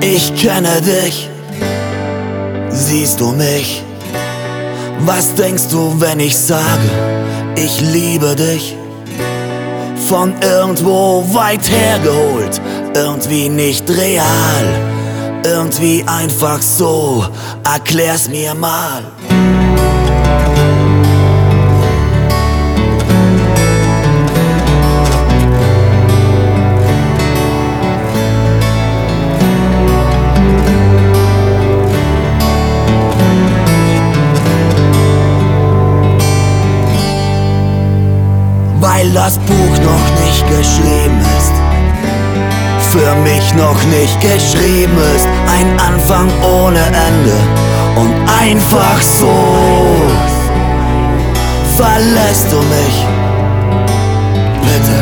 Ich kenne dich, siehst du mich? Was denkst du, wenn ich sage, ich liebe dich? Von irgendwo weit hergeholt, irgendwie nicht real, irgendwie einfach so, erklär's mir mal. Weil das Buch noch nicht geschrieben ist, für mich noch nicht geschrieben ist, ein Anfang ohne Ende und einfach so verlässt du mich. Bitte,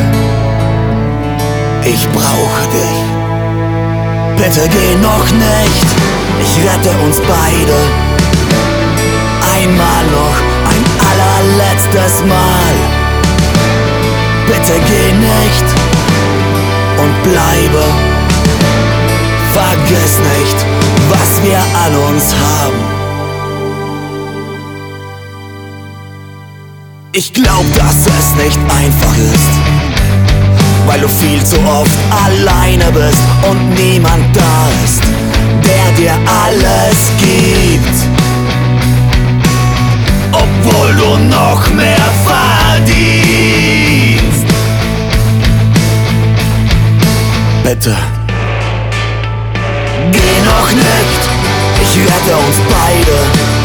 ich brauche dich. Bitte geh noch nicht, ich rette uns beide. Einmal noch, ein allerletztes Mal. Bitte geh nicht und bleibe. Vergiss nicht, was wir an uns haben. Ich glaub, dass es nicht einfach ist, weil du viel zu oft alleine bist und niemand da ist, der dir alles gibt, obwohl du noch mehr verdienst. Bitte, geh noch nicht, ich rette uns beide.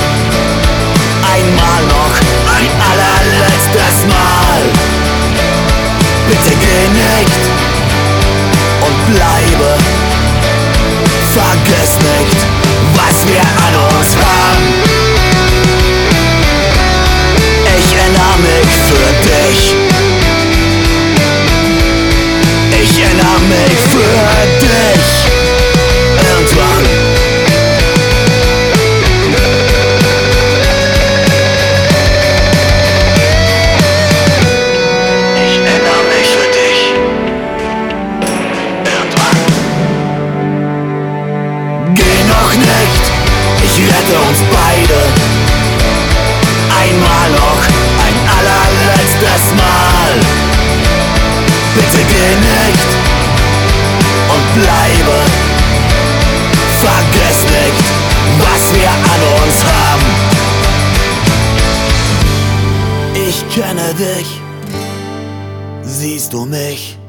Einmal noch, ein allerletztes Mal. Bitte geh nicht und bleibe. Vergiss nicht, was wir an uns haben. Ich erinnere mich für dich. Ich erinnere mich für dich. Irgendwann. Ich erinnere mich für dich. Irgendwann. Geh noch nicht, ich rette uns beide. Einmal noch, ein allerletztes Mal. Bitte geh nicht und bleibe. Vergiss nicht, was wir an uns haben. Ich kenne dich, siehst du mich?